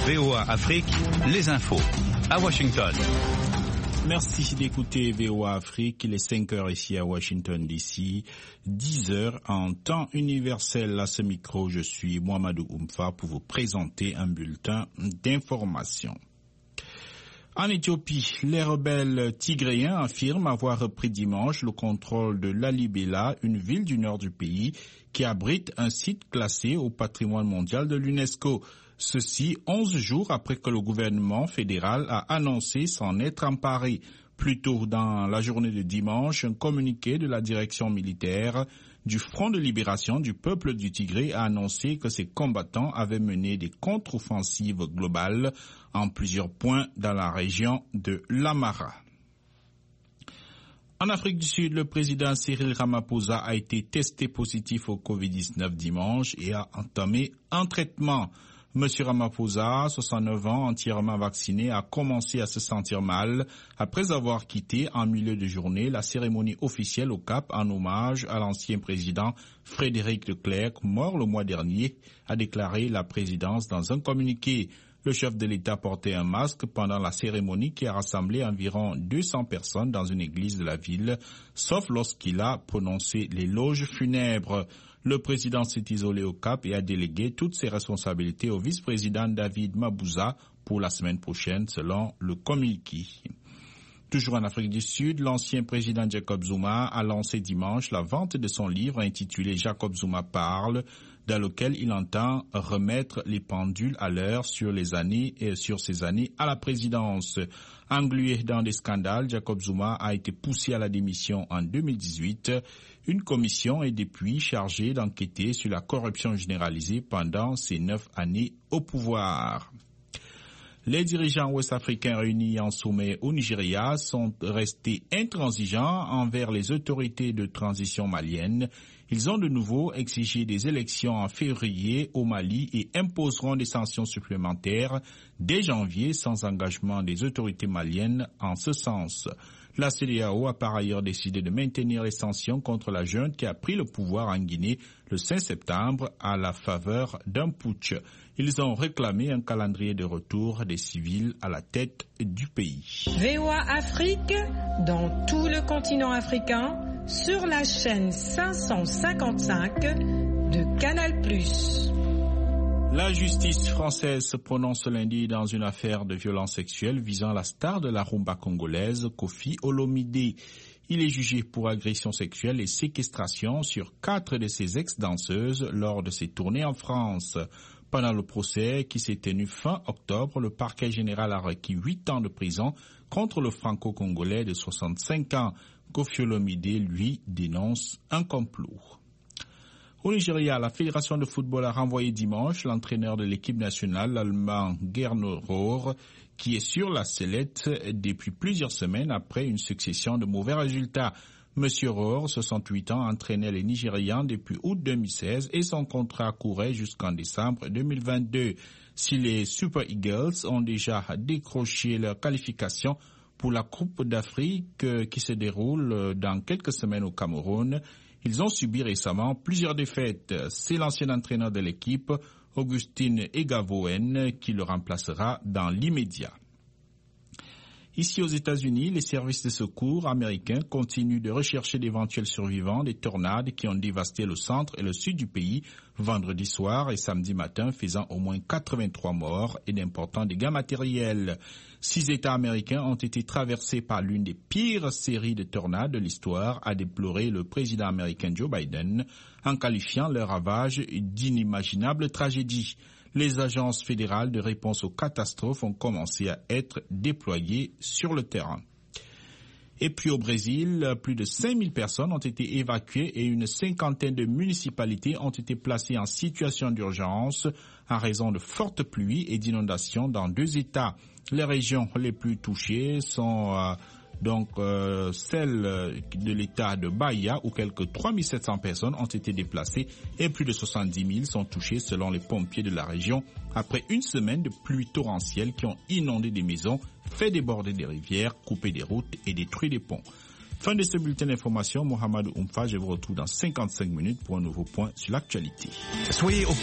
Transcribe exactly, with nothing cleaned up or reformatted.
V O A Afrique, les infos. À Washington. Merci d'écouter V O A Afrique. Il est cinq heures ici à Washington D C, dix heures en temps universel. À ce micro, je suis Mohamedou Oumfa pour vous présenter un bulletin d'information. En Éthiopie, les rebelles tigréens affirment avoir repris dimanche le contrôle de Lalibela, une ville du nord du pays qui abrite un site classé au patrimoine mondial de l'UNESCO. Ceci onze jours après que le gouvernement fédéral a annoncé s'en être emparé. Plus tôt dans la journée de dimanche, un communiqué de la direction militaire du Front de libération du peuple du Tigré a annoncé que ses combattants avaient mené des contre-offensives globales en plusieurs points dans la région de l'Amara. En Afrique du Sud, le président Cyril Ramaphosa a été testé positif au covid dix-neuf dimanche et a entamé un traitement. Monsieur Ramaphosa, soixante-neuf ans, entièrement vacciné, a commencé à se sentir mal après avoir quitté en milieu de journée la cérémonie officielle au Cap en hommage à l'ancien président Frédéric de Klerk, mort le mois dernier, a déclaré la présidence dans un communiqué. Le chef de l'État portait un masque pendant la cérémonie qui a rassemblé environ deux cents personnes dans une église de la ville, sauf lorsqu'il a prononcé l'éloge funèbre. Le président s'est isolé au Cap et a délégué toutes ses responsabilités au vice-président David Mabouza pour la semaine prochaine, selon le communiqué. Toujours en Afrique du Sud, l'ancien président Jacob Zuma a lancé dimanche la vente de son livre intitulé Jacob Zuma parle, dans lequel il entend remettre les pendules à l'heure sur les années et sur ses années à la présidence. Englué dans des scandales, Jacob Zuma a été poussé à la démission en deux mille dix-huit. Une commission est depuis chargée d'enquêter sur la corruption généralisée pendant ses neuf années au pouvoir. Les dirigeants ouest-africains réunis en sommet au Nigeria sont restés intransigeants envers les autorités de transition maliennes. Ils ont de nouveau exigé des élections en février au Mali et imposeront des sanctions supplémentaires dès janvier sans engagement des autorités maliennes en ce sens. La C E D E A O a par ailleurs décidé de maintenir les sanctions contre la junte qui a pris le pouvoir en Guinée le cinq septembre à la faveur d'un putsch. Ils ont réclamé un calendrier de retour des civils à la tête du pays. V O A Afrique, dans tout le continent africain, sur la chaîne cinq cent cinquante-cinq de Canal plus. La justice française se prononce lundi dans une affaire de violence sexuelle visant la star de la rumba congolaise, Koffi Olomide. Il est jugé pour agression sexuelle et séquestration sur quatre de ses ex-danseuses lors de ses tournées en France. Pendant le procès qui s'est tenu fin octobre, le parquet général a requis huit ans de prison contre le franco-congolais de soixante-cinq ans. Koffi Olomide, lui, dénonce un complot. Au Nigeria, la Fédération de football a renvoyé dimanche l'entraîneur de l'équipe nationale, l'Allemand Gernot Rohr, qui est sur la sellette depuis plusieurs semaines après une succession de mauvais résultats. Monsieur Rohr, soixante-huit ans, entraînait les Nigérians depuis août deux mille seize et son contrat courait jusqu'en décembre deux mille vingt-deux. Si les Super Eagles ont déjà décroché leur qualification pour la Coupe d'Afrique qui se déroule dans quelques semaines au Cameroun, ils ont subi récemment plusieurs défaites. C'est l'ancien entraîneur de l'équipe, Augustine Egavoen, qui le remplacera dans l'immédiat. Ici aux États-Unis, les services de secours américains continuent de rechercher d'éventuels survivants des tornades qui ont dévasté le centre et le sud du pays vendredi soir et samedi matin, faisant au moins quatre-vingt-trois morts et d'importants dégâts matériels. Six États américains ont été traversés par l'une des pires séries de tornades de l'histoire, a déploré le président américain Joe Biden, en qualifiant leur ravage d'inimaginable tragédie. Les agences fédérales de réponse aux catastrophes ont commencé à être déployées sur le terrain. Et puis au Brésil, plus de cinq mille personnes ont été évacuées et une cinquantaine de municipalités ont été placées en situation d'urgence en raison de fortes pluies et d'inondations dans deux États. Les régions les plus touchées sont euh, donc euh, celles de l'État de Bahia où quelques trois mille sept cents personnes ont été déplacées et plus de soixante-dix mille sont touchées selon les pompiers de la région après une semaine de pluies torrentielles qui ont inondé des maisons, fait déborder des rivières, coupé des routes et détruit des ponts. Fin de ce bulletin d'information, Mohamedou Oumfa, je vous retrouve dans cinquante-cinq minutes pour un nouveau point sur l'actualité. Soyez au